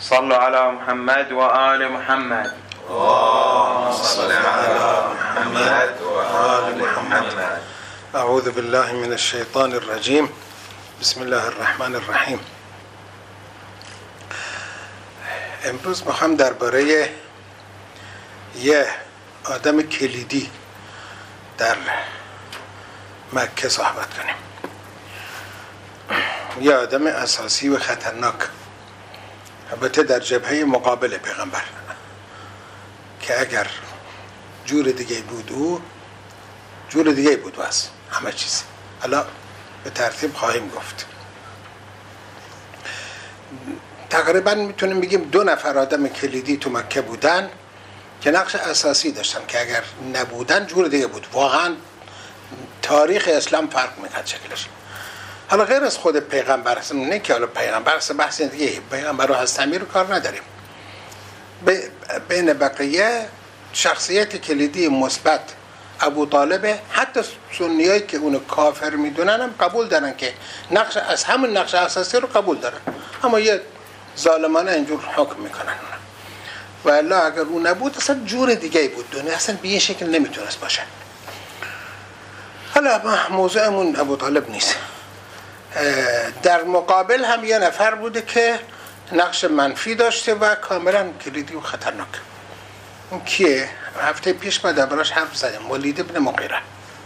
صلوا على محمد وآل محمد. اللهم صل على محمد وآل محمد. اعوذ بالله من الشیطان الرجیم. بسم الله الرحمن الرحیم. امروز میخوام درباره یه آدم کلیدی در مکه صحبت کنیم، یه آدم اساسی و خطرناک، البته در جبهه مقابل پیغمبر، که اگر جور دیگه بود او جور دیگه بود واسه همه چیز. حالا به ترتیب خواهیم گفت. تقریبا میتونیم بگیم 2 نفر آدم کلیدی تو مکه بودن که نقش اساسی داشتن، که اگر نبودن جور دیگه بود. واقعا تاریخ اسلام فرق میکرد شکلش. حالا غیر از خود پیغمبر، نه که حالا پیغمبر بحث دیگه، پیغمبر رو هستمی رو کار نداریم. بین بقیه شخصیت کلیدی مثبت ابو طالب، حتی سنیایی که اونو کافر میدونن هم قبول دارن که نقش از همون نقش اساسی رو قبول دارن، اما یه ظالمانه اینجور حکم میکنن. و الا اگر اون نبود اصلا جور دیگه بود، دنیا اصلا به این شکل نمیتونست باشه. حالا موضوعمون ابو طالب نیست. در مقابل هم یه نفر بوده که نقش منفی داشته و کاملا کلیدی و خطرناک. اون کیه؟ هفته پیش ما دربارش حرف زدیم. ولید بن مغیره.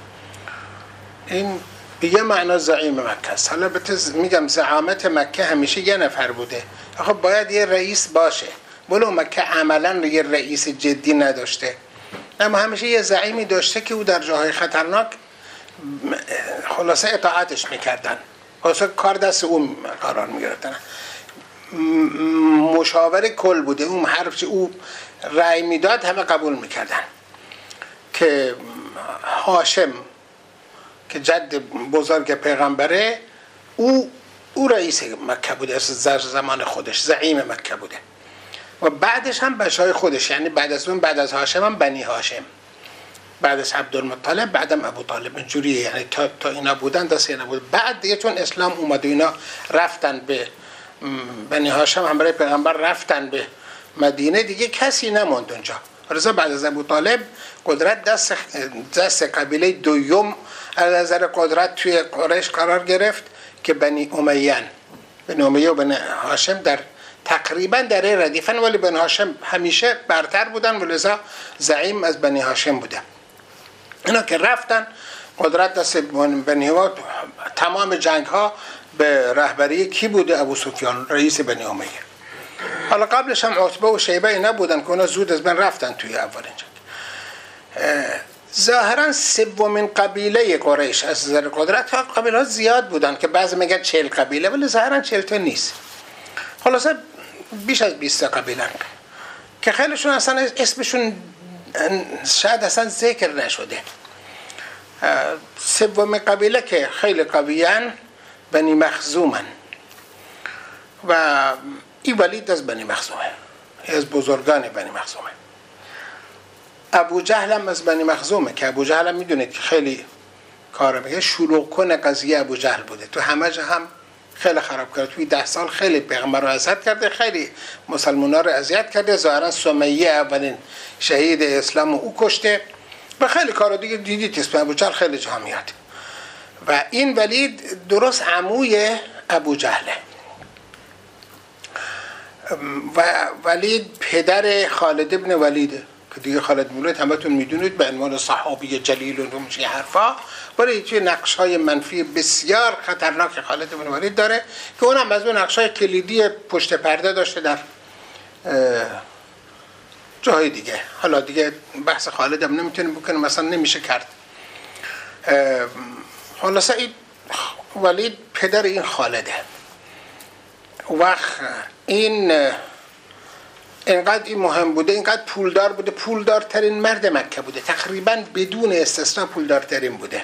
این به یه معنا زعیم مکه است. حالا میگم زعامت مکه همیشه یه نفر بوده. خب باید یه رئیس باشه. ولو مکه عملا یه رئیس جدی نداشته، اما همیشه یه زعیمی داشته که او در جاهای خطرناک خلاصه اطاعتش میکردن، خلاصه کار دست او قرار میگرفتن. مشاور کل بوده. اون حرف او رأی میداد همه قبول میکردن. که هاشم که جد بزرگ پیغمبره، او رئیس مکه بوده از زمان خودش، زعیم مکه بوده. و بعدش هم بچهای خودش، یعنی بعد از هاشم هم بنی هاشم، بعد از عبدالمطلب، بعدم ابو طالب. اینجوریه، یعنی تا اینا بودن دست اینا بود. بعد دیگه چون اسلام اومد و اینا رفتن به بنی هاشم، هم برای پیغمبر رفتن به مدینه، دیگه کسی نموند اونجا. رضا بعد از ابو طالب قدرت دست قبیله دوم از نظر قدرت توی قریش قرار گرفت که بنی امیه و بنی هاشم در تقریبا در ردیفن، ولی بنی هاشم همیشه برتر بودن و لذا زعیم از بنی هاشم بودن. اینا که رفتن قدرت دست بنی ها، تمام جنگ ها به رهبری کی بوده؟ ابو سفیان، رئیس بنی امیه. حالا قبلش هم عتبه و شیبه اینا بودن که اونا زود از بین رفتن توی اولین جنگ. ظاهرا سومین قبیله قریش از نظر قدرت، ها قبیله ها زیاد بودن که بعضی میگن 40 قبیله، ولی ظاهرا 40 تا نیست. خلاصه بیش از 20 قبیله که خیلیشون اصلا اسمشون شاید اصلا ذکر نشده. سومین قبیله که خیلی قویان بنی مخزومن و این ولید از بنی مخزومه، از بزرگان بنی مخزومه. ابو جهل هم از بنی مخزومه که ابو جهل هم میدونید که خیلی کار میگه، شروع کن قضیه ابو جهل بوده. تو همه جا هم خیلی خراب کرد. توی 10 سال خیلی پیغمبر رو اذیت کرده، خیلی مسلمان‌ها رو اذیت کرده. ظاهرا سمیه اولین شهید اسلام او کشته و خیلی کارا دیگه دیدید اسم ابو جهل خیلی جا میاد. و این ولید درست عموی ابو جهله. و ولید پدر خالد ابن ولید که دیگه خالد بن ولید همتون میدونید به عنوان صحابی جلیل و همچین حرفا، ولی چه نقش‌های منفی بسیار خطرناک خالد بن ولید داره که اونم از اون نقش‌های کلیدی پشت پرده داشته در جای دیگه. حالا دیگه بحث خالد هم نمیتونیم بکنیم، مثلا نمیشه کرد. خلاصه این ولید پدر این خالده. وقت این اینقدر این مهم بوده، اینقدر پولدار بوده، پولدارترین مرد مکه بوده، تقریبا بدون استثنا پولدارترین بوده.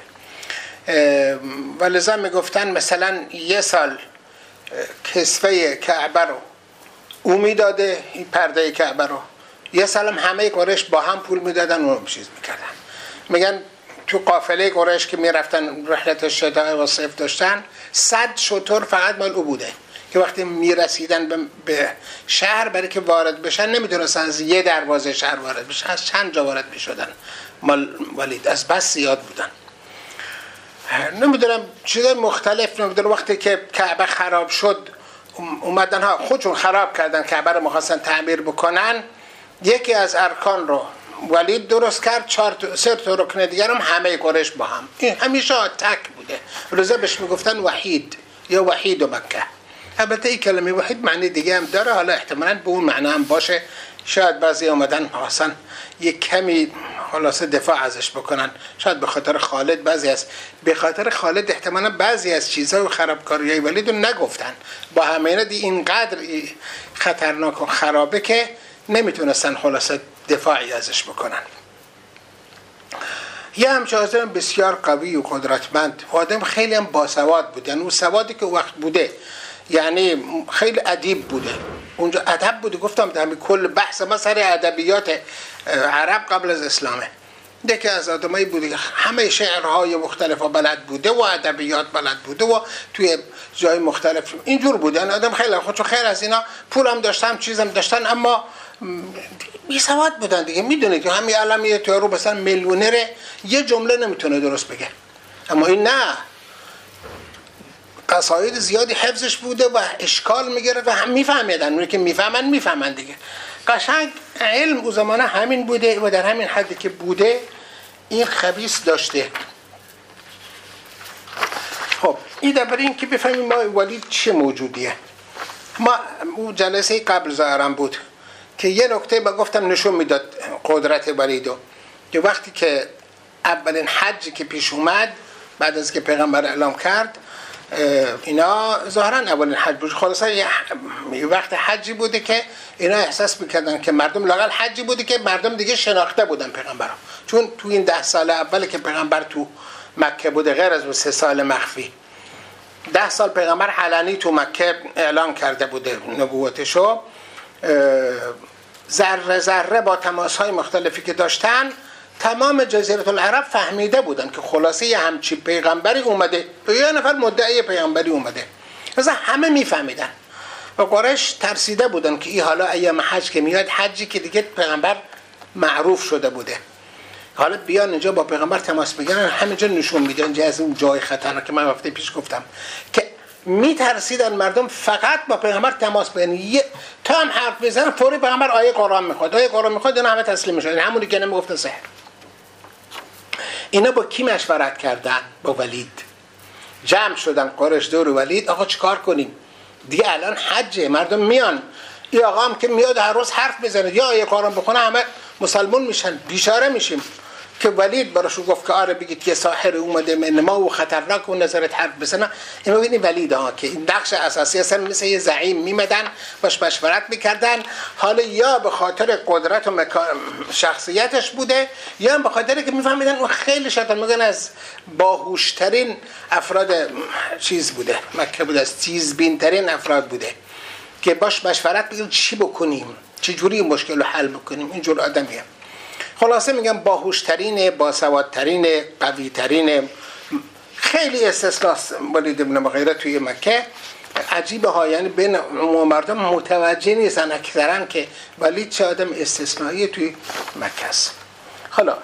و لذا میگفتن مثلا 1 سال کسوه کعبه رو او میداده، این پرده کعبه رو، 1 سال هم همه قریش با هم پول میدادن و چیز میکردن. میگن تو قافله قریش که میرفتن رحلت شتاء و صیف داشتن، 100 شتر فقط مال او بوده که وقتی میرسیدن به شهر برای که وارد بشن نمیتونستن از یه دروازه شهر وارد بشن، از چند جا وارد میشدن. مال ولید از بس زیاد بودن. نمیدونم چیزای مختلف. نمیدونم وقتی که کعبه خراب شد اومدن ها خودشون خراب کردن کعبه رو، می‌خواستن تعمیر بکنن. یکی از ارکان رو ولید درست کرد، 3 تا رکن دیگر هم همه قریش با هم. این همیشه تک بوده. رضا بهش میگفتن وحید یا وحید مکه. البته این کلمه وحید معنی دیگه هم داره، حالا احتمالاً به اون معنا هم باشه. شاید بعضی اومدن اصلا یک کمی خلاصه دفاع ازش بکنن، شاید به خاطر خالد. بعضی از به خاطر خالد احتمالاً بعضی از چیزها و خرابکاریای ولید رو نگفتن. با همین اینقدر خطرناک و خرابه که نمیتونستن خلاصه دفاعی ازش بکنن. یه همچه آدم بسیار قوی و قدرتمند، آدم خیلی هم باسواد بود. یعنی اون سوادی که وقت بوده یعنی خیلی ادیب بوده. اونجا ادب بوده. گفتم در کل بحث ما سر ادبیات عرب قبل از اسلامه. یکی از آدمایی بوده که همه شعرهای مختلف بلد بوده و ادبیات بلد بوده و توی جای مختلف اینجور بوده. یعنی آدم خیلی خودشو خیر از اینا، پولم داشتن چیزم داشتن، اما بی سواد بودن دیگه. میدونید که همین الان یه تو رو مثلا میلیونره یه جمله نمیتونه درست بگه، اما این نه، قصاید زیادی حفظش بوده و اشکال میگیره و هم میفهمیدن. اونی که میفهمن دیگه. قشنگ علم او زمانه همین بوده و در همین حدی که بوده این خبیث داشته. خب این در برای این که بفهمیم ما ولید چه موجودیه. ما اون جلسه قبل ظاهرم بود که یه نکته با گفتم نشون میداد قدرت ولیدو، که وقتی که اولین حجی که پیش اومد بعد از که پیغمبر اعلام کرد، اینا ظاهرا اولین حج بود. خلاصه یه وقت حجی بوده که اینا احساس میکردن که مردم لااقل حجی بوده که مردم دیگه شناخته بودن پیغمبر رو. چون تو این 10 سال اول که پیغمبر تو مکه بوده، غیر از 3 سال مخفی، 10 سال پیغمبر علنی تو مکه اعلان کرده بوده نبوتشو. ذره ذره با تماس‌های مختلفی که داشتن تمام جزیره العرب فهمیده بودن که خلاصه یه همچی پیغمبری اومده، یه نفر مدعی پیغمبری اومده. مثلا همه میفهمیدن و قریش ترسیده بودن که این حالا ایام حج که میاد، حجی که دیگه پیغمبر معروف شده بوده، حالا بیان اینجا با پیغمبر تماس بگیرن. همینجا نشون میده اینجا از اون جای خطرناک که من هفته پیش گفتم که میترسیدن مردم فقط با پیغمبر تماس بگیرن. تا هم حرف بزنن فوری پیغمبر آیه قرآن میخواد، اینا همه تسلیم میشدن. همونی که نمیگفتن سحر. اینا با کی مشورت کردن؟ با ولید. جمع شدن قریش دور ولید. آقا چیکار کنیم؟ دیگه الان حجه، مردم میان. این آقا هم که میاد هر روز حرف بزنه یا آیه قرآن بخونه همه مسلمان میشن، بیچاره میشیم. که ولید براشو گفت که آره بگید یه ساحر اومده من ما و خطرناک و نظرت حرف بزنه. این ببینید ولید ها که این نقش اساسی اصلا مثل یه زعیم میمدن باش مشورت میکردن. حالا یا به خاطر قدرت و شخصیتش بوده یا به خاطر که میفهمیدن اون خیلی شاطر، میگن از باهوشترین افراد چیز بوده، مکه بوده، از تیزبینترین افراد بوده که باش مشورت بگیریم چی بکنیم، چه جوری مشکل رو حل بکنیم. اینجور آدمیه. خلاصه میگم باهوشترین، باسوادترین، قویترین. خیلی استثناست ولید بن مغیره توی مکه. عجیبه ها، یعنی بین عموم مردم متوجه نیستن اکثرا که ولید چه آدم استثنایی توی مکه است. حالا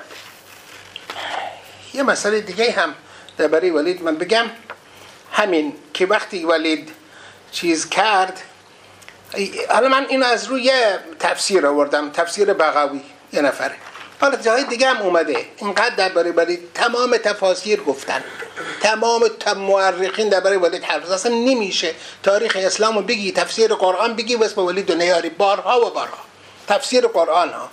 یه مسئله دیگه هم درباره ولید من بگم، همین که وقتی ولید چیز کرد، حالا من اینو از روی تفسیر آوردم، تفسیر بغوی یه نفره، حالا جای دیگه هم اومده. اینقدر درباره ولید تمام تفاسیر گفتن، تمام مورخین درباره ولید حرف زدن. اصلا نمیشه تاریخ اسلامو بگی، تفسیر قرآن بگی و اسم ولید نیاری، بارها و بارها. تفسیر قرآن ها.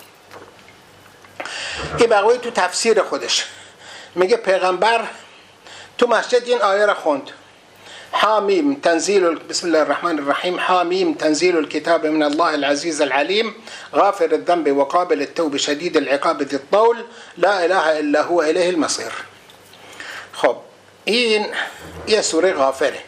این بغوی تو تفسیر خودش میگه پیغمبر تو مسجد این آیه را خوند: حامیم تنزیل بسم الله الرحمن الرحیم حامیم تنزیل الكتاب من الله العزیز العلیم غافر الذنب وقابل التوب شدید العقاب ذی الطول لا اله الا هو الیه المصیر. خب این یه سوره غافره.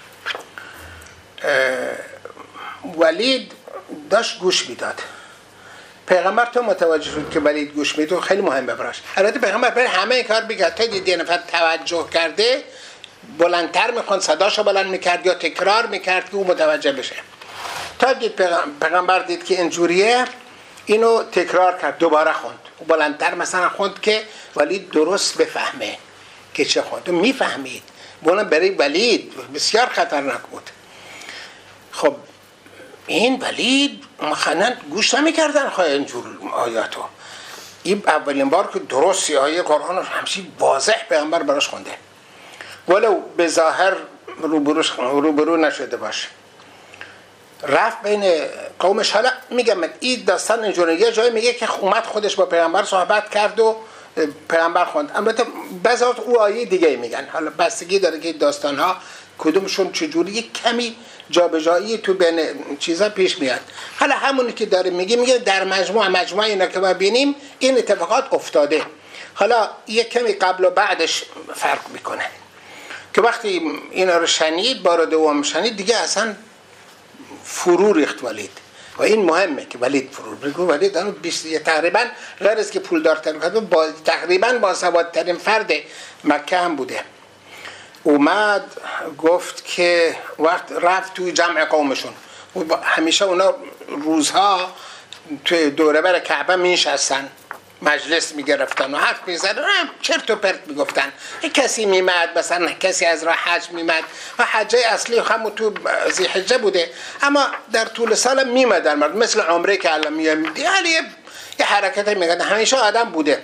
ولید داشت گوش میداد. پیغمبر تو متوجه شد که ولید گوش میده، خیلی مهمه براش. البته پیغمبر برای همه کار بگه تا دید یه نفر توجه کرده بلندتر میخوند، صداشو بلند میکرد یا تکرار میکرد که او متوجه بشه. تا دید پیغمبر دید که اینجوریه، اینو تکرار کرد، دوباره خوند، بلندتر مثلا خوند که ولید درست بفهمه که چه خوند. میفهمید بونه برای ولید بسیار خطرناک بود. خب این ولید مخنن گوش نمیکردن خواهی اینجور آیاتو. این اولین بار که درست آیه قرآن رو همچین واضح پیغمبر براش خونده، ولو به ظاهر روبرو نشده باشه. رفت بین قومش. حالا میگم این داستان اینجوری، یه جایی میگه که اومد خودش با پیغمبر صحبت کرد و پیغمبر خوند. البته بعضی وقت او آیه دیگه میگن، حالا بستگی داره که داستان ها کدومشون چجوری، یک کمی جابجایی تو بین چیزا پیش میاد. حالا همونی که داره میگه در مجموع اینا که ما ببینیم این اتفاقات افتاده. حالا یک کمی قبل و بعدش فرق میکنه که وقتی اینا رو شنید، بار دوم شنید، دیگه اصلا فرو ریخت ولید. و این مهمه که ولید فرو ریخت. ولید اون تقریبا غیر از که پولدارترین تقریبا باسوادترین فرد مکه هم بوده. اومد گفت که وقت رفت توی جمع قومشون، همیشه اونا روزها توی دوره بر کعبه میشستن، مجلس میگرفتن و حرف میزدن، چرت و پرت میگفتن. کسی میمد، مثلا کسی از راه حج میمد و حجه اصلی همون تو ذی‌حجه بوده، اما در طول سال میمدن مرد، مثل عمره که الان میاد، یه حرکت میگن، همیشه آدم بوده.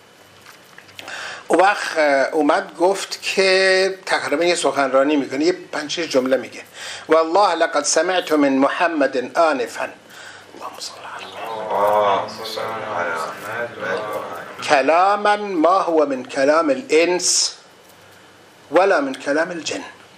و وقت اومد گفت که تقریبا یه سخنرانی میکنه، یه 5-6 جمله میگه. والله لقد سمعت من محمد آنفا اللهم صل علی کلاما ما هو من کلام الانس ولا من کلام الجن.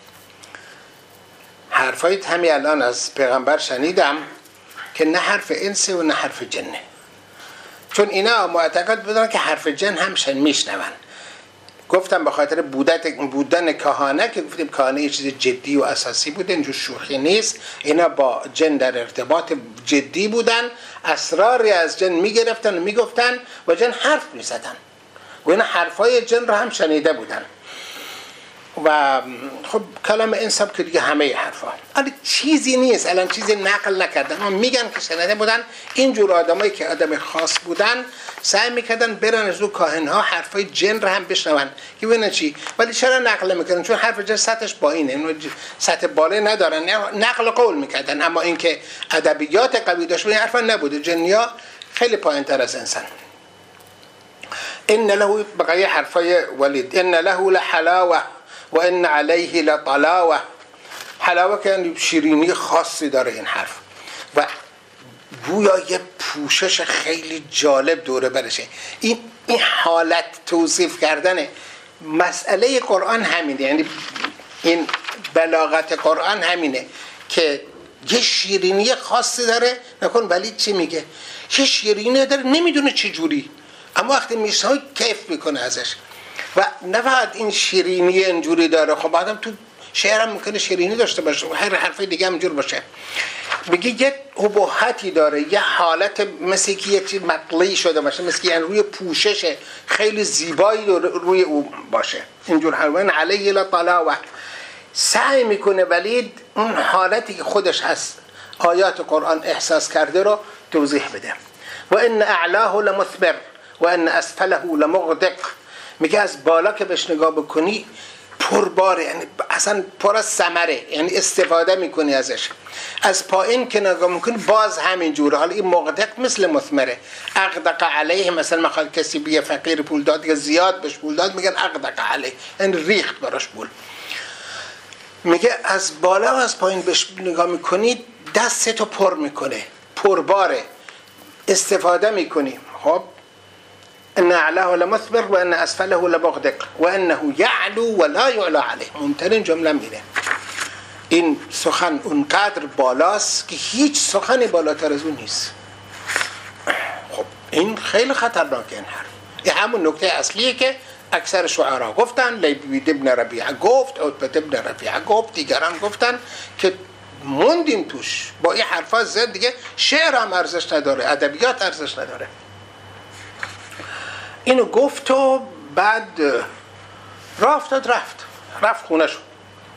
حرفای همین الان از پیغمبر شنیدم که نه حرف انس و نه حرف جنه، چون اینا معتقد بودن که حرف جن هم میشنون. گفتم به خاطر بودن کهانه، که گفتیم کهانه یه چیز جدی و اساسی بوده، اینجور شوخی نیست. اینا با جن در ارتباط جدی بودن، اسراری از جن میگرفتن و میگفتن و جن حرف میزدن و اینا حرفای جن رو هم شنیده بودن. و خب کلام انسان که دیگه همه حرفا الان چیزی نیست، الان چیزی نقل نکردن، اما میگن که شنیده بودن. اینجور آدمایی که آدم خاص بودن سعی میکردن برن از او کاهنها حرفای جن رو هم بشنون که ببینن چی. ولی چرا نقل میکردن؟ چون حرف جن سطحش پایینه، سطح بالا ندارن، نقل قول میکردن. اما اینکه ادبیات قوی داشت، این حرفا نبوده. جنیا خیلی پایینتر از انسان. ان له بقیه حرفای ولید، ان له لحلاوه و ان علیه لطلاوه. حلاوه که شیرینی خاصی داره این حرف و گویا یه پوشش خیلی جالب دوره برشه. این حالت توصیف کردن مسئله قرآن همینه، یعنی این بلاغت قرآن همینه که یه شیرینی خاصی داره. نکن ولی چی میگه؟ یه شیرینی داره، نمیدونه چه جوری، اما وقتی میشه کیف میکنه ازش. و نه فقط این شیرینی اینجوری داره، خب آدم تو شعر هم ممکنه شیرینی داشته باشه، هر حرفی دیگه هم اینجور باشه. میگه یه ابهتی داره، یه حالت مثل که یه چیز مطلعی شده باشه، مثل که روی پوشش خیلی زیبایی روی او باشه. اینجور حرفان علیه لطلاوه. سعی میکنه ولید اون حالتی که خودش هست آیات قرآن احساس کرده رو توضیح بده. و ان اعلاه لمثمر و ان اسفله لمغدق. میگه از بالا که بهش نگاه بکنی پرباره، یعنی اصلا پر از ثمره، یعنی استفاده میکنی ازش. از پایین که نگاه میکنی باز همین جوره. حالا این مغدق مثل مثمره. اغدق علیه، مثلا میخواد کسی بیه فقیر پول داد یا زیاد بهش پول داد، میگن اغدق علیه، یعنی ریخت براش پول. میگه از بالا و از پایین بهش نگاه میکنی دستتو پر میکنه، پرباره، استفاده میکنی. خب ان اعلاه لمثمر و ان اسفله لمغدق و انه یعلو ولا یعلى علیه. مهمترین جمله میره. این سخن اونقدر بالاست که هیچ سخنی بالاتر از اون نیست. خب این خیلی خطرناکه این حرف. این همون نکته اصلیه که اکثر شعرا گفتن. لیبید ابن ربیعه گفت، عتبه ابن ربیعه گفت، دیگران گفتن که موندیم توش. با این حرفا زد دیگه شعر هم ارزش نداره، ادبیات ارزش نداره. اینو گفت و بعد رفت. رفت خونه شد.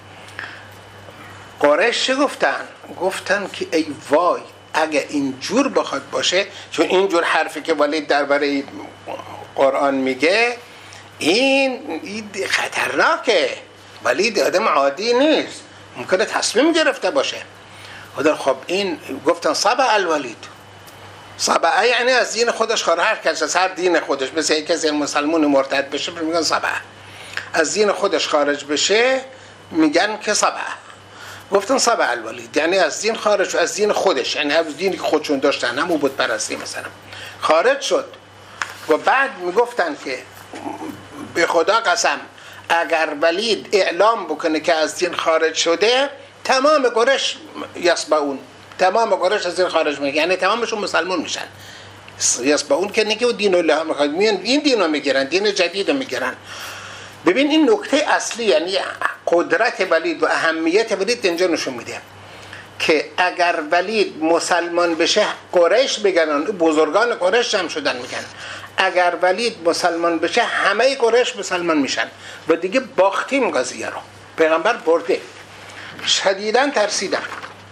قریش چه گفتن که ای وای اگه اینجور بخواد باشه، چون اینجور حرفی که ولید درباره قرآن میگه این خطرناکه، ولید آدم عادی نیست، ممکنه تصمیم گرفته باشه. خب این گفتن صبع الولید. صبع یعنی از دین خودش خارج، هر کس از هر دین خودش، مثل این کسی مسلمان مرتد بشه میگن صبع، از دین خودش خارج بشه میگن که صبع. گفتن صبع الولید یعنی از دین خارج، از دین خودش، یعنی از دینی که خودشون داشتن، همون بود پرستی مثلا، خارج شد. و بعد میگفتن که به خدا قسم اگر ولید اعلام بکنه که از دین خارج شده، تمام قریش یسبعون، تمام قریش از دین خارج میشه، یعنی تمامشون مسلمان میشن. یسبعون که نگه دین الله میخواد، این دین رو میگیرن، دین جدید رو میگیرن. ببین این نکته اصلی، یعنی قدرت ولید و اهمیت ولید اینجا نشون میده که اگر ولید مسلمان بشه، قریش بگن، بزرگان قریش هم شدن میگن اگر ولید مسلمان بشه همه قریش مسلمان میشن و دیگه باختیم قضیه رو، پیغمبر برده. شدیداً ترسیدن.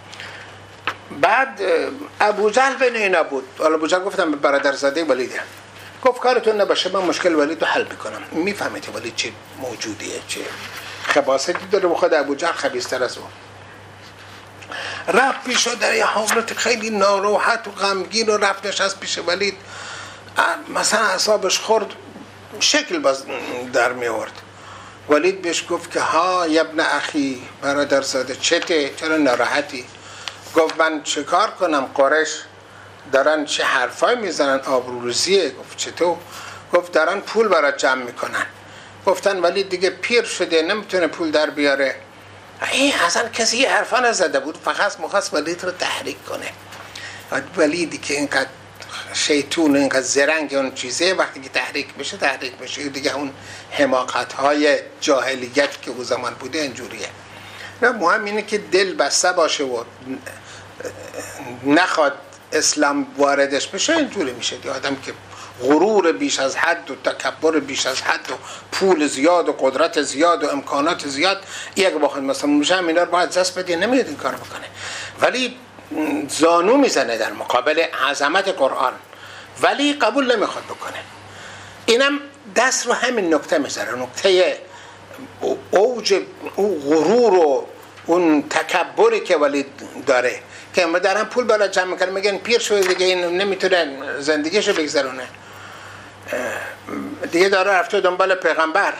بعد ابو جهل بین اینا بود. حالا ابو جهل گفتم به برادرزاده ولیده، گفت کارتون نباشه من مشکل ولید رو حل میکنم. میفهمید ولید چه موجودیه، چه خباثتی داره، و خود ابو جهل خبیث‌تر از اون. رفت پیش در یه حالت خیلی ناراحت و غمگین و رفت نشست پیش ولید، مثلا اعصابش خورد، شکل باز در می آورد. ولید بهش گفت که ها ابن اخی، برادرزاده چته، چرا ناراحتی؟ گفت من چه کار کنم، قریش دارن چه حرفای میزنن، آبروریزیه. گفت چطور؟ گفت دارن پول برات جمع میکنن. گفتن ولید دیگه پیر شده نمیتونه پول در بیاره. این اصلا کسی حرفا نزده بود، فقط مخواست ولید رو تحریک کنه. ولیدی که اینقدر شیطون، اینقدر زرنگ اون چیزه، وقتی که تحریک بشه دیگه اون حماقت های جاهلیت که او زمان بوده اینجوریه. نه مهم اینه که دل بسته باشه و نخواد اسلام واردش بشه، اینجوری میشه دیگه. آدم که غرور بیش از حد و تکبر بیش از حد و پول زیاد و قدرت زیاد و امکانات زیاد، یک بخواد مثلا میشه اینا رو باید دست بده، نمیاد این کار بکنه. ولی زانو میزنه در مقابل عظمت قرآن، ولی قبول نمیخواد بکنه. اینم دست رو همین نکته میذاره، نکته اوج او غرور و اون تکبری که ولی داره، که ما دارن پول بالا جمع میکنن، میگن پیر شده دیگه این نمیتونه زندگیشو بگذرونه دیگه، داره رفته دنبال پیغمبر.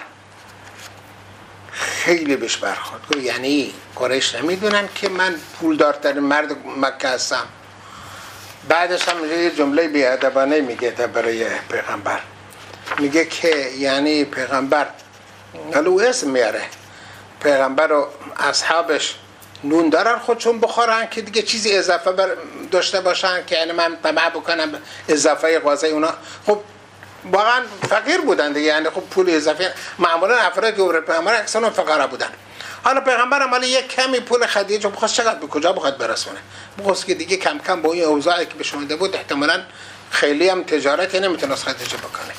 خیلی بهش برخورد. یعنی قریش نمیدونن که من پولدارترین مرد مکه هستم. بعدش هم یه جمله بی‌ادبانه میگه برای پیغمبر، میگه که یعنی پیغمبر، حالا او اسم میاره، پیغمبر و اصحابش نون دارن خودشون بخورن که دیگه چیزی اضافه داشته باشن که یعنی من طمع بکنم اضافه غذا اونا. خب واقعا فقیر بودن دیگه، یعنی خب پول اضافه، معمولا افرادی که عمر پیغمبر اکثرا فقرا بودن. حالا پیغمبر هم یک کمی پول خدیجه بخواست، چقدر به کجا بخواد برسونه، بخواست که دیگه کم کم با این اوضاعی که بهش اومده بود احتمالاً خیلی هم تجارتی نمیتونست خدیجه بکنه.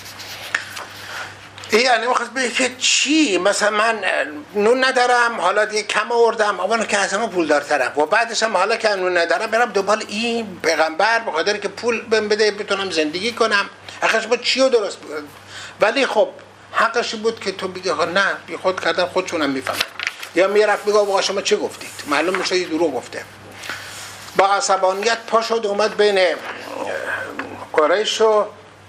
یعنی میخواست بگه که چی، مثلا من نون ندارم، حالا دیگه کم آوردم، اما که از همه پول دارترم، و بعدش هم حالا که نون ندارم برم دنبال این پیغمبر به خاطر که پول بده بتونم زندگی کنم. آخرش با چی رو درست بود؟ ولی خب حقش بود که تو بگی نه، بی خود کردن خودشونم میفهمن. یا میرفت بگه آقا شما چه گفتید، معلوم میشه یه دروغ گفته. با عصبانیت پا شد اومد بین قریش و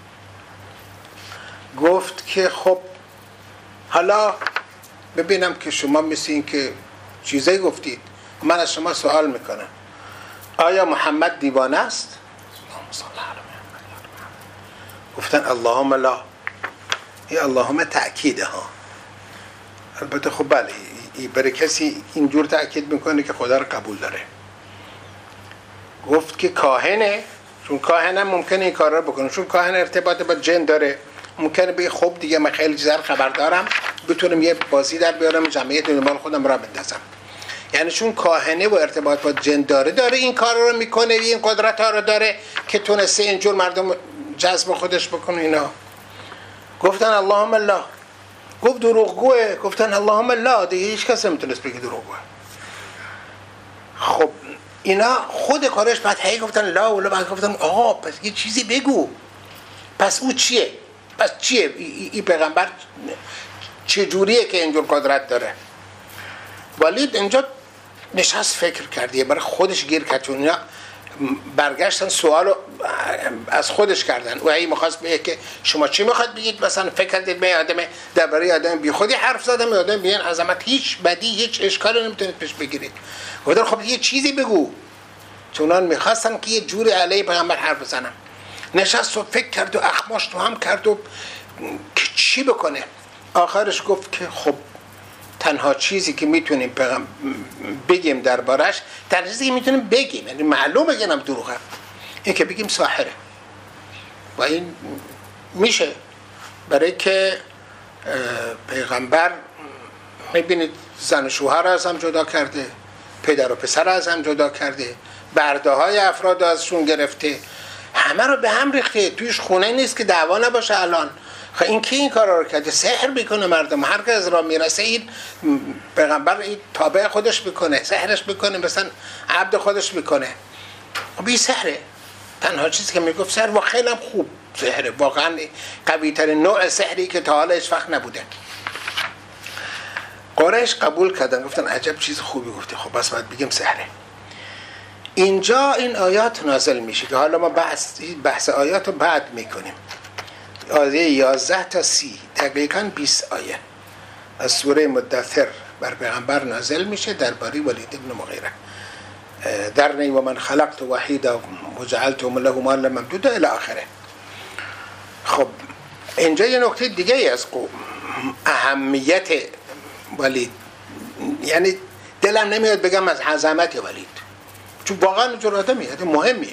گفت که خب حالا ببینم که شما مثل این که چیزایی گفتید، من از شما سوال میکنم، آیا محمد دیوانه است؟ گفتن اللهم لا. این اللهم تأکیده ها. البته خب بله، برای کسی اینجور تأکید میکنه که خدا رو قبول داره. گفت که کاهنه، چون کاهنم ممکنه این کار رو بکنه، چون کاهن ارتباط با جن داره، ممکنه بگه خب دیگه من خیلی چیزا رو خبر دارم، بتونم یه بازی در بیارم، جمعیت دنبال خودم را بندازم. یعنی چون کاهنه و ارتباط با جن داره این کار رو میکنه، این قدرت ها رو داره که تونسته اینجور مردم جذب خودش بکنه. اینا گفتن اللهم الله. گفت دروغگوه. گفتن اللهم لا، دیگه هیچ کس نمیتونست بگه دروغگوه. خب اینا خود قریش بعد هی گفتن لا ولا، بعد گفتن آقا پس یه چیزی بگو، پس او چیه؟ پس چیه این پیغمبر چه جوریه که اینجور قدرت داره؟ ولید اینجا نشست فکر کردیه، برای خودش گیر کرد، چون اینا برگشتن سوالو از خودش کردن. و هی میخواست بگه که شما چی میخواد بگید؟ مثلا فکر کردید به آدم درباره آدم بی خودی حرف زدم، آدم بیان عظمت هیچ بدی هیچ اشکالی نمیتونید پیش بگیرید. گفتن خب یه چیزی بگو، چون اون میخواستن که یه جوری علیه پیغمبر حرف بزنن. نشست و فکر کرد و اخماش تو هم کرد و که چی بکنه. آخرش گفت که خب تنها چیزی که میتونیم بگیم دربارش، تنها چیزی که میتونیم بگیم، یعنی معلومه که نم دروغه، این که بگیم ساحره. و این میشه، برای که پیغمبر میبینید زن و شوهر از هم جدا کرده، پدر و پسر از هم جدا کرده، برده های افراد ازشون گرفته، همه رو به هم ریخته. تویش خونه نیست که دعوا نباشه الان. خب این کی این کارا رو کرده؟ سحر میکنه مردم، هر که از راه میرسه این پیغمبر این تابع خودش میکنه، سحرش میکنه، مثلا عبد خودش میکنه. خب این سحره، تنها چیزی که میگفت سحر، و خیلی هم خوب سحره، واقعا قوی ترین نوع سحری که تا حالا هیچ وقت نبوده. قریش قبول کردن، گفتن عجب چیز خوبی گفته، خب بس باید بگیم سحره. اینجا این آیات نازل میشه که حالا ما بحث آیات رو بعد میکنیم. آیه 11 تا 30 دقیقاً 20 آیه از سوره مدثر بر پیغمبر نازل میشه درباره ولید ابن مغیره. درنی و من خلقت وحیدا و جعلت له مالا ممدودا الی آخره. خب اینجا یه نکته دیگه ای از اهمیت ولید، یعنی دلم نمیاد بگم از عظمت ولید، چون واقعا اینجور آدمیه مهمیه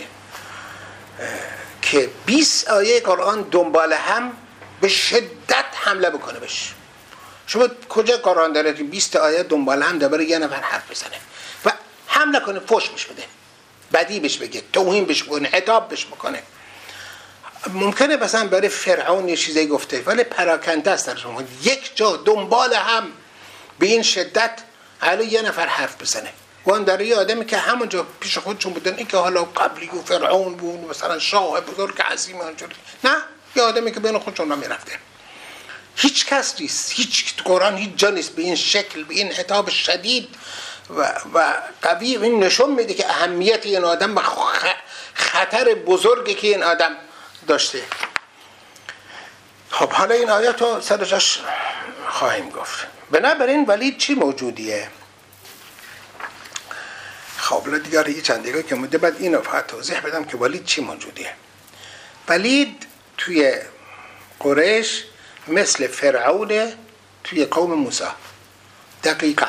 که 20 آیه قرآن دنبال هم به شدت حمله بکنه بهش. شما کجا قرآن داره که 20 آیه دنبال هم درباره یه نفر حرف بزنه و حمله کنه، فحش بهش بده، بدی بهش بگه، توهین بهش بکنه، عتاب بهش بکنه؟ ممکنه مثلا برای فرعون یه چیزی گفته ولی پراکنده است در شما، یک جا دنبال هم به این شدت علی یه نفر حرف بزنه. وان در یه آدمی که همونجا پیش خودشون بودن، این که حالا قبلی و فرعون بود مثلا شاه بزرگ عظیم اونجوری، نه، یه آدمی که بین خودشون را میرفته. هیچ کس نیست، هیچ قرآن هیچ جا نیست به این شکل، به این عتاب شدید و قوی. این نشون میده که اهمیت این آدم و خطر بزرگی که این آدم داشته. خب حالا این آیات رو سر جاش خواهیم گفت. بنابراین ولید چی موجودیه؟ خب دیگه یه چند دقیقه که مونده بعد اینو فقط توضیح بدم که ولید چی موجودیه. ولید توی قریش مثل فرعون توی قوم موسی. دقیقاً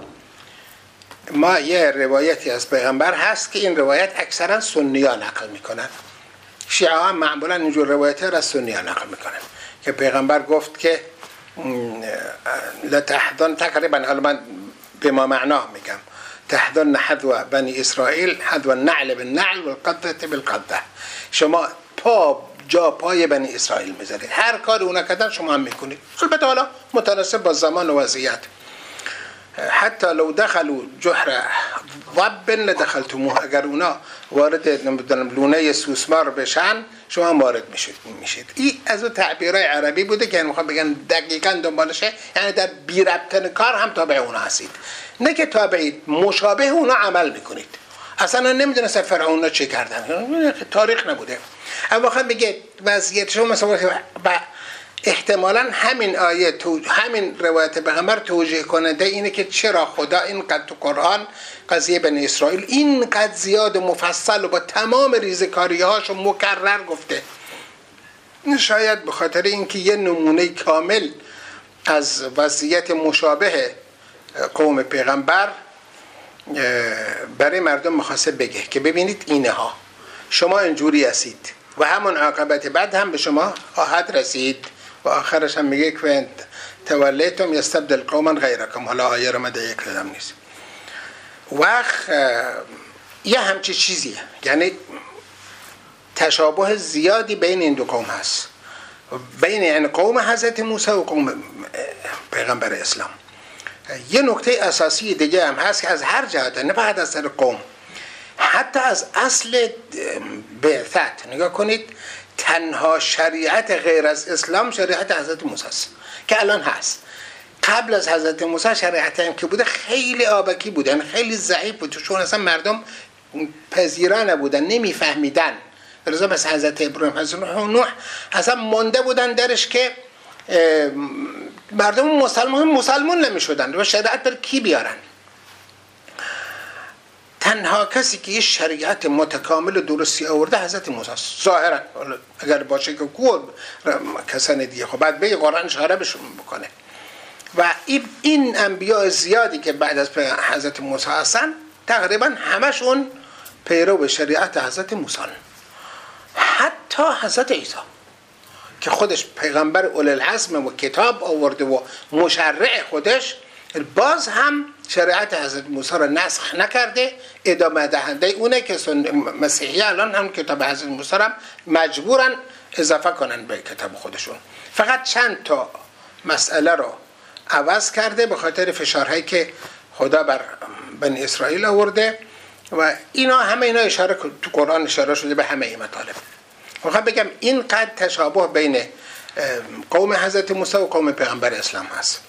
ما یه روایتی از پیغمبر هست که این روایت اکثرا سنی‌ها نقل میکنن. شیعه ها معمولا اینجور روایت را از سنی‌ها نقل میکنن که پیغمبر گفت که لتحضن، تقریبا حالا من به ما معنا میگم، تحضن حذو بنی اسرائیل حذو النعل بالنعل والقذة بالقذة. شما جا پای بنی اسرائیل میذارید، هر کار اونا کردن شما هم میکنید. البته حالا متناسب با زمان و وضعیت. حتی لو دخلوا جحر ضب لدخلتموه، اگر اونا وارد لونه سوسمار بشن شما هم وارد میشید. این از اون تعبیرهای عربی بوده که میخوام بگن دقیقاً دنبالشه، یعنی در بی ربطن کار هم تابع اونا هستید، نه که تابعید، مشابه اونا عمل میکنید. اصلا نمیدونست فرعون چه کردن، تاریخ نبوده. اما بخوام بگه وضعیت شما مثلا احتمالاً همین آیه همین روایت پیغمبر توجیه کننده اینه که چرا خدا اینقدر تو قرآن قضیه بنی اسرائیل اینقدر زیاد و مفصل و با تمام ریزکاری‌هاش مکرر گفته. شاید به خاطر اینکه یه نمونه کامل از وضعیت مشابه قوم پیغمبر برای مردم می‌خواسته بگه که ببینید اینها شما اینجوری هستید و همون عاقبت بعد هم به شما خواهد رسید. و آخرش هم میگه که تولیتم یستبدل قوما غیرکم. حالا آیه رو مده یک کلام نیست. وقت یه همچی چیزیه، یعنی تشابه زیادی بین این دو قوم هست، بین یعنی قوم حضرت موسی و قوم پیغمبر اسلام. یه نکته اساسی دیگه هم هست که از هر جهت، نه فقط از سر قوم، حتی از اصل بعثت نگاه کنید، تنها شریعت غیر از اسلام شریعت حضرت موسی است که الان هست. قبل از حضرت موسی شریعت هم که بوده خیلی آبکی بودن، خیلی ضعیف بود، چون اصلا مردم پذیرا نبودن، نمیفهمیدن. برای مثل حضرت ابراهیم، حضرت نوح اصلا مونده بودن درش که مردم مسلمان نمی شدن و شریعت بر کی بیارن. تنها کسی که یه شریعت متکامل و درستی آورده حضرت موسی است ظاهرا، اگر باشه که کسان دیگه خب بعد به قرآن اشاره بهشون بکنه. و این انبیاء زیادی که بعد از حضرت موسی هستن تقریبا همشون پیرو شریعت حضرت موسی، حتی حضرت عیسی که خودش پیغمبر اولوالعزم و کتاب آورده و مشرع خودش، باز هم شریعت حضرت موسی را نسخ نکرده، ادامه دهنده اونه که مسیحی الان هم کتاب حضرت موسی را مجبورن اضافه کنن به کتاب خودشون. فقط چند تا مسئله رو عوض کرده به خاطر فشارهایی که خدا بر بنی اسرائیل آورده و اینا اشاره تو قرآن اشاره شده به همه این مطالب. میخوام بگم اینقدر تشابه بین قوم حضرت موسی و قوم پیغمبر اسلام هست.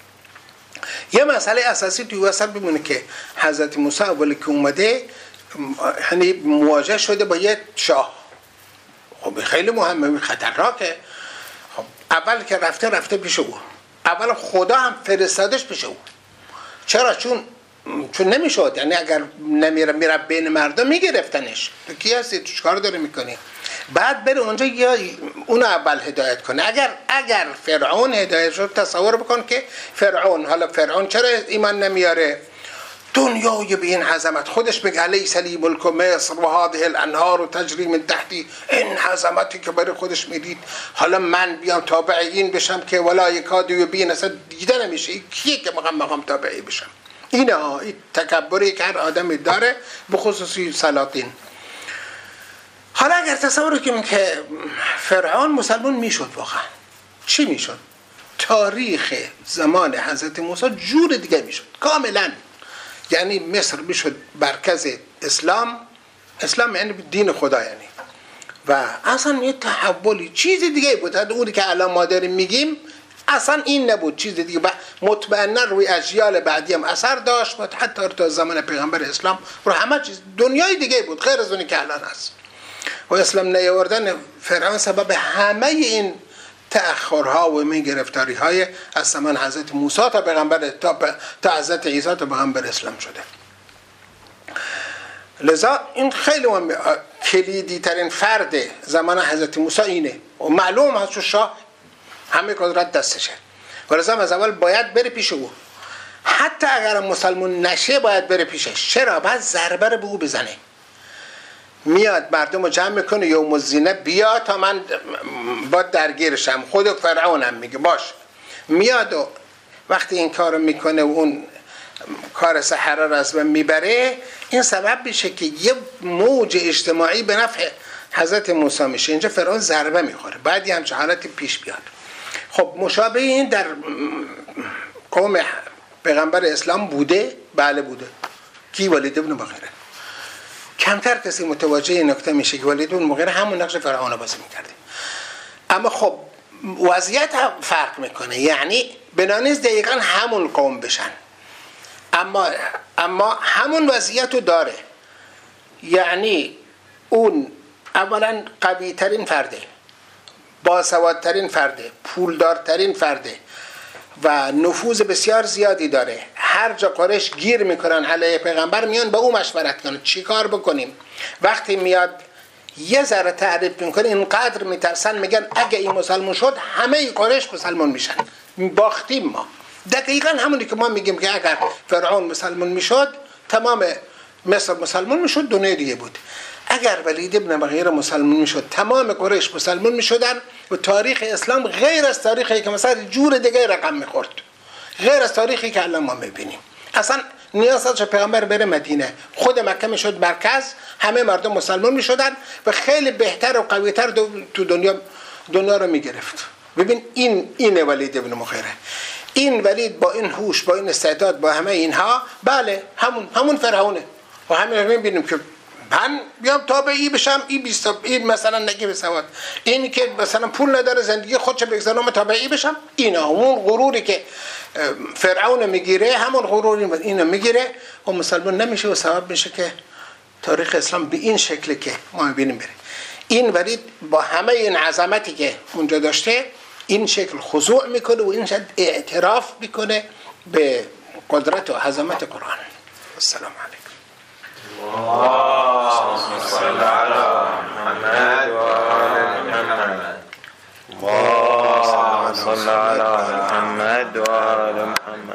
یه مسئله اساسی توی وسط بمونه که حضرت موسی اولی که اومده یعنی مواجه شده با یه شاه. خب خیلی مهمه، خطرناکه. خب اول که رفته پیش او، اول خدا هم فرستادش پیش او. چرا؟ چون نمیشد، یعنی اگر میره بین مردم میگرفتنش. تو کی هستی؟ تو چیکار داری میکنی؟ بعد بره اونجا یا اون اول هدایت کنه. اگر فرعون هدایت شد، تصور بکن که فرعون چرا ایمان نمیاره؟ دنیای به این عظمت، خودش بگه الیس لی ملک مصر و هذه الانهار تجری من تحتی، این عظمتی که برای خودش میدید، حالا من بیام تابع این بشم که ولا یکاد یبین، اصلا دیده نمیشه کیه که مقام تابعی بشم. این تکبری که هر آدمی داره، به خصوصی سلاطین. حالا اگر تصور کنیم که فرعون مسلمان میشد، واقعا چی میشد؟ تاریخ زمان حضرت موسی جور دیگه میشد کاملا. یعنی مصر میشد مرکز اسلام یعنی دین خدا، یعنی و اصلا یه تحولی چیز دیگه بود. اونی که الان ما داریم میگیم اصلا این نبود، چیز دیگه. مطمئنا روی اجیال بعدی هم اثر داشت و حتی تا زمان پیغمبر اسلام رو همه چیز دنیای دیگه بود غیر از اونی که الان هست. و اسلام نیاوردن فرعون سبب همه این تأخرها و گرفتاری های از زمان حضرت موسی تا پیغمبر تا حضرت عیسی تا پیغمبر اسلام شده. لذا این خیلی کلیدی ترین فرد زمان حضرت موسی اینه و معلوم هست شاه همه قدرت دستشه و لذا از اول باید بره پیش او. حتی اگر مسلمان نشه باید بره پیشش. چرا؟ باید ضربه رو به او بزنه. میاد مردم رو جمع میکنه، یوم الزینه بیا تا من با درگیرشم. خود فرعون هم میگه باش. میاد و وقتی این کار رو میکنه و اون کار سحره رو از من میبره، این سبب میشه که یه موج اجتماعی به نفع حضرت موسی میشه. اینجا فرعون ضربه میخوره، بعد یه همچه حالتی پیش بیاد. خب مشابه این در قوم پیغمبر اسلام بوده؟ بله بوده. کی؟ ولید ابن مغیره. کمتر کسی متوجه این نکته میشه که ولید ابن مغیره همون نقش فرعون بازی میکرده. اما خب وضعیت هم فرق میکنه، یعنی بنانیز دقیقا همون قوم بشن، اما همون وضعیت رو داره. یعنی اون اولا قوی ترین فرده، باسوادترین فرده، پولدارترین فرده و نفوذ بسیار زیادی داره. هر جا قریش گیر میکنن علیه پیغمبر میان با او مشورت کنن چی کار بکنیم. وقتی میاد یه ذره تعریف میکنه اینقدر میترسن، میگن اگه این مسلمان شد همه قریش مسلمان میشن، باختیم ما. دقیقا همونی که ما میگیم که اگر فرعون مسلمان میشد تمام مصر مسلمان میشد، دنیا دیگه بود. اگر ولید ابن مغیره مسلمان میشد تمام قریش مسلمان میشدن و تاریخ اسلام غیر از تاریخی که مثلا جور دیگه رقم میخورد، غیر از تاریخی که الان ما میبینیم. اصلا نیاز داشت پیغمبر بره مدینه، خود مکه میشد مرکز، همه مردم مسلمان میشدن و خیلی بهتر و قویتر تو دنیا رو میگرفت. ببین این ولید ابن مغیره. این ولید با این هوش، با این استعداد، با همه اینها، بله همون فرعونه. و همین رو میبینیم که من بیام تابعی بشم، این مثلا نگی سواد، این که مثلا پول نداره زندگی خودش بگذارم تابعی بشم، این همون غروری که فرعون میگیره، همون غروری اینو میگیره و مسلمان نمیشه و سبب میشه که تاریخ اسلام به این شکلی که ما میبینیم بره. این ولید با همه این عظمتی که اونجا داشته این شکل خضوع میکنه و این شکل اعتراف میکنه به قدرت و عظمت قرآن. السلام علیکم. اللهم صل على محمد وآل محمد. اللهم صل على محمد وآل محمد.